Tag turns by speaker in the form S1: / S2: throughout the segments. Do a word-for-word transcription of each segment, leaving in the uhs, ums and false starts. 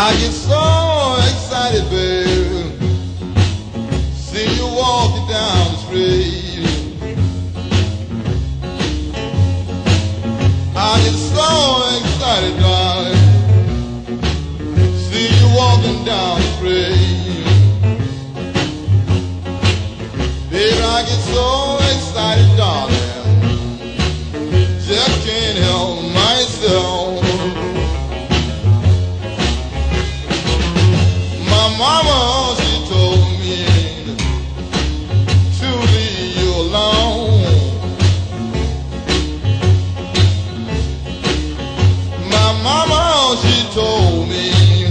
S1: I get so excited, baby, see you walking down the street. I get so excited, darling, see you walking down the street. Baby, I get so excited, darling, just can't help myself. My mama, she told me to leave you alone. My mama, she told me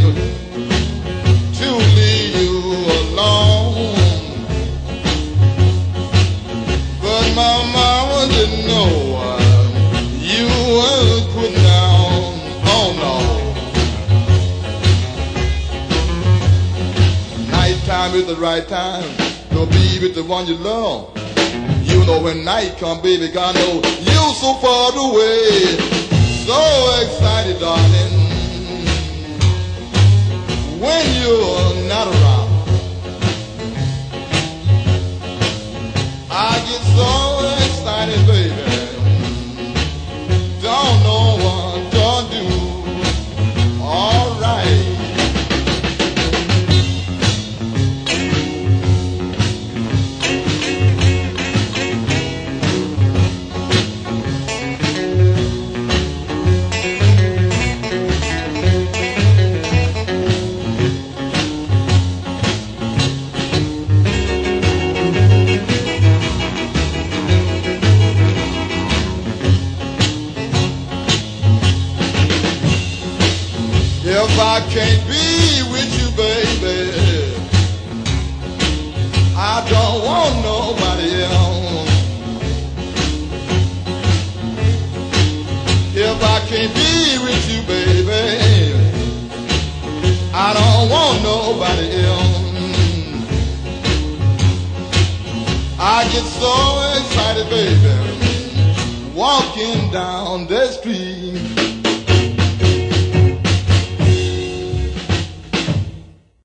S1: to leave you alone. But my mama didn't know you were putting down. Oh no. Time is the right time. Don't be with the one you love. You know when night come, baby, God know you so far away. So excited, darling, when you're not around. I get so excited, baby, don't know what to do. All right. If I can't be with you, baby, I don't want nobody else. If I can't be with you, baby, I don't want nobody else. I get so excited, baby, walking down the street.